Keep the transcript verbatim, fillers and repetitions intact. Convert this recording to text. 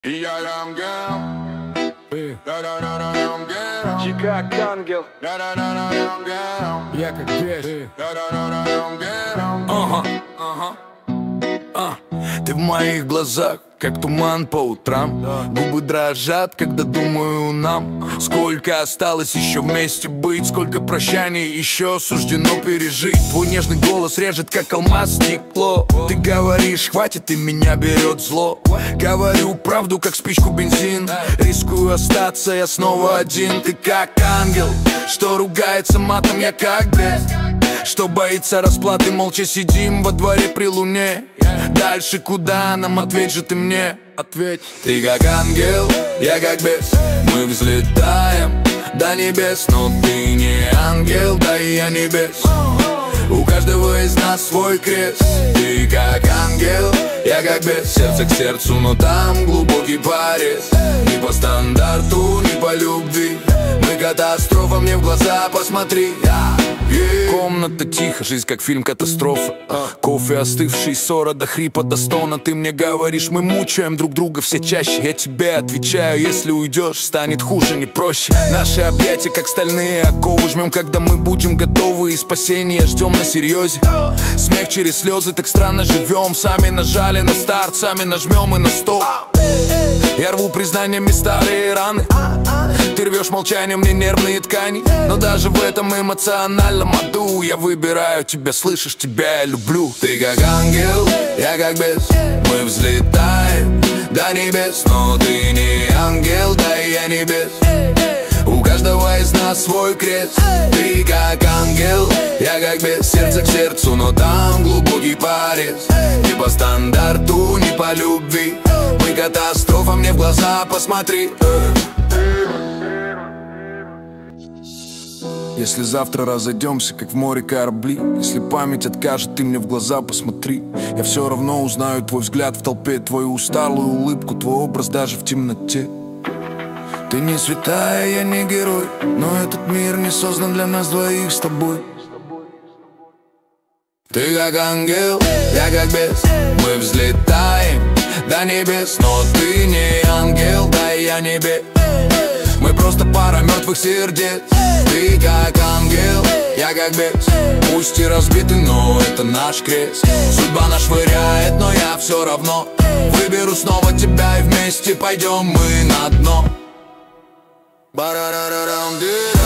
Я ангел, Ти как ангел, Я как бес. ага, ага. А, ты в моих глазах, как туман по утрам. Губы дрожат, когда думаю нам. Сколько осталось еще вместе быть, сколько прощаний еще суждено пережить. Твой нежный голос режет, как алмаз стекло. Ты говоришь, хватит, и меня берет зло. Говорю правду, как спичку бензин. Рискую остаться, я снова один. Ты как ангел, что ругается матом, я как бес, что боится расплаты. Молча сидим во дворе при луне. Дальше куда нам, ответь же ты мне, ответь. Ты как ангел, я как бес. Мы взлетаем до небес, но ты не ангел, да и я не бес. У каждого из нас свой крест. Ты как ангел, я как бес. Сердце к сердцу, но там глубокий порез. Ни по стандарту, ни по любви. Мы катастрофа, мне в глаза посмотри. Yeah. Комната тихо, жизнь как фильм катастрофа. Кофе остывший, ссора до хрипа, до стона. Ты мне говоришь, мы мучаем друг друга все чаще. Я тебе отвечаю, если уйдешь, станет хуже, не проще. Наши объятия как стальные оковы. Жмем, когда мы будем готовы, и спасения ждем на серьезе. Смех через слезы, так странно живем. Сами нажали на старт, сами нажмем и на стоп. Я рву признаниями старые раны. Ты рвешь молчанием мне нервные ткани. Но даже в этом эмоциональном аду я выбираю тебя, слышишь, тебя я люблю. Ты как ангел, я как бес. Мы взлетаем до небес, но ты не ангел, да и я не бес. У каждого из нас свой крест. Ты как ангел, я как бес. Сердце к сердцу, но там глубокий порез. Не по стандарту, не по любви. Мы катастрофа, мне в глаза посмотри. Если завтра разойдемся, как в море корабли, если память откажет, ты мне в глаза посмотри. Я все равно узнаю твой взгляд в толпе, твою усталую улыбку, твой образ даже в темноте. Ты не святая, я не герой, но этот мир не создан для нас двоих с тобой. Ты как ангел, я как бес. Мы взлетаем до небес, но ты не ангел, да и я не бес. Мы просто пара мертвых сердец. Ты как ангел, я как бес. Пусть и разбитый, но это наш крест. Судьба нас швыряет, но я все равно выберу снова тебя, и вместе пойдем мы на дно. Ба-ра-ра-ра-рам-ди.